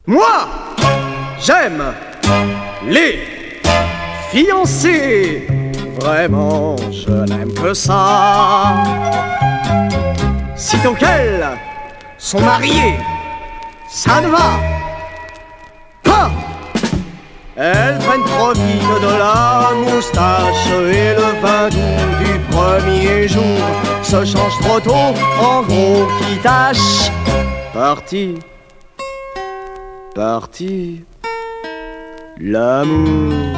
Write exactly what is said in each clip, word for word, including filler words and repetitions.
Moi, j'aime les fiancés. Vraiment, je n'aime que ça. Sitôt qu'elles sont mariées, ça ne va pas. Elles prennent trop vite de la moustache et le vin doux du premier jour se change trop tôt en gros qui tâche. Parti, parti, l'amour.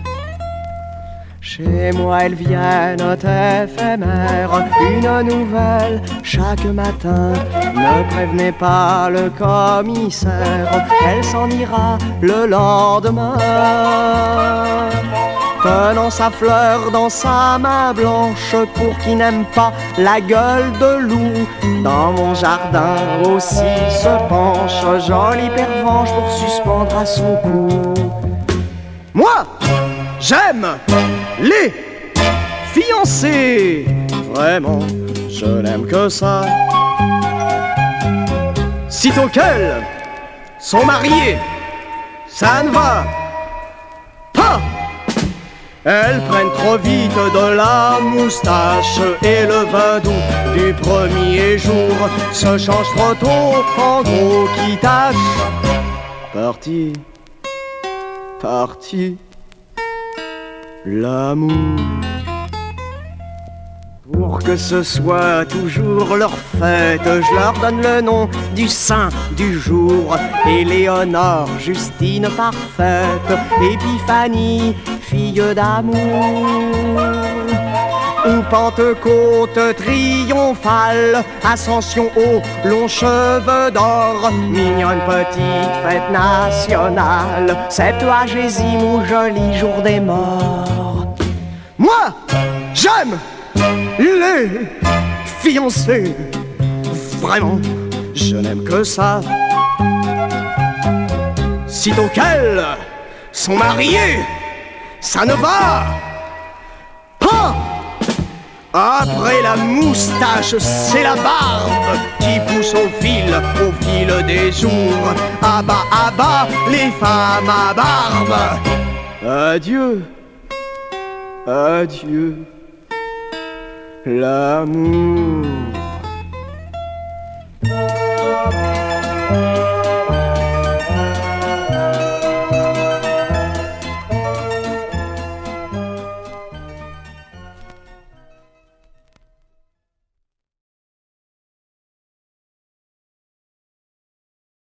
Chez moi elles viennent éphémères, une nouvelle chaque matin. Ne prévenez pas le commissaire, elle s'en ira le lendemain. Tenant sa fleur dans sa main blanche, pour qui n'aime pas la gueule de loup. Dans mon jardin aussi se penche, jolie pervenche pour suspendre à son cou. Moi, j'aime les fiancés. Vraiment, je n'aime que ça. Sitôt qu'elles sont mariées, ça ne va pas. Elles prennent trop vite de la moustache et le vin doux du premier jour se change trop tôt en gros qui tâche. Parti, parti, l'amour. Pour que ce soit toujours leur fête, je leur donne le nom du saint du jour. Éléonore, Justine parfaite, Épiphanie, fille d'amour. Ou Pentecôte triomphale, Ascension aux longs cheveux d'or. Mignonne petite fête nationale, Septuagésime ou joli jour des morts. Moi, j'aime les fiancés. Vraiment, je n'aime que ça. Sitôt qu'elles sont mariées, ça ne va pas. Après la moustache, c'est la barbe qui pousse au fil, au fil des jours. À bas, à bas, les femmes à barbe. Adieu, adieu, l'amour.